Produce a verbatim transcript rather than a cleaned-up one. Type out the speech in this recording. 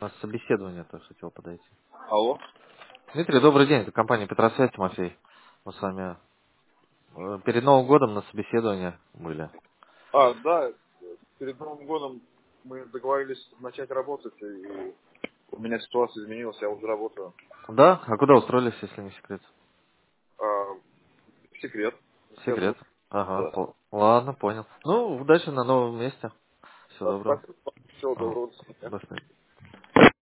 На собеседование тоже хотел подойти. Алло. Дмитрий, добрый день. Это компания Петросвязь, Тимофей. Мы с вами э, перед Новым годом на собеседование были. А, да, перед Новым годом мы договорились начать работать, и у меня ситуация изменилась, я уже работаю. Да? А куда устроились, если не секрет? А, секрет, не Секрет. скажу. Ага. Да. По- Ладно, понял. Ну, удачи на новом месте. Всего А, доброго. спасибо, всего Ага. доброго. До свидания. До свидания.